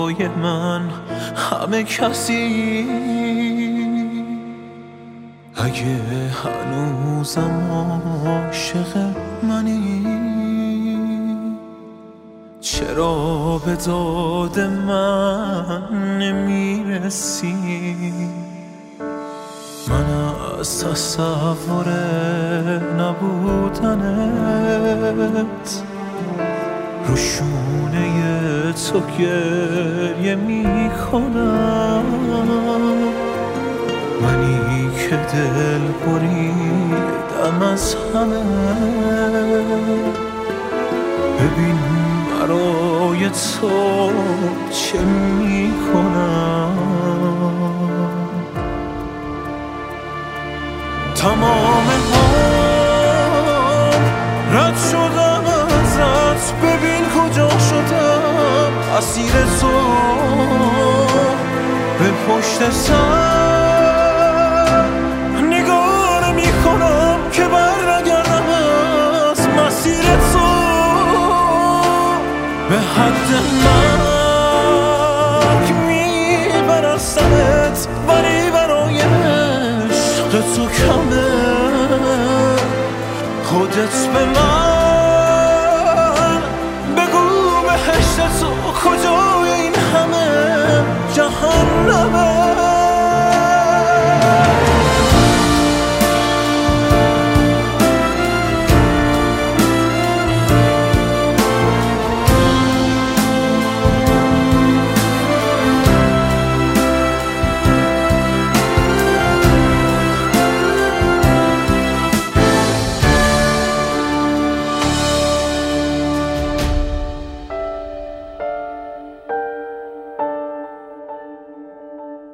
برای من همه کسی. اگه هنوزم عاشق منی، چرا به داد من نمیرسی؟ من از تصور نبودنت رو شونه تو گریه میکنم. منی که دل بریدم از همه، ببین برای تو چه میکنم. تمام هم رد شدم ازت، ببین کجا شدم اسیر تو. به پشت سر نگاه نمی کنم که بر نگردم از مسیر تو. به حد مرگ میبرستمت، ولی برای عشق تو کمه. خودت به من بگو بهشت تو کجای این همه جهنمه.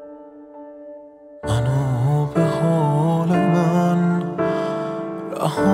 منو به حال من رها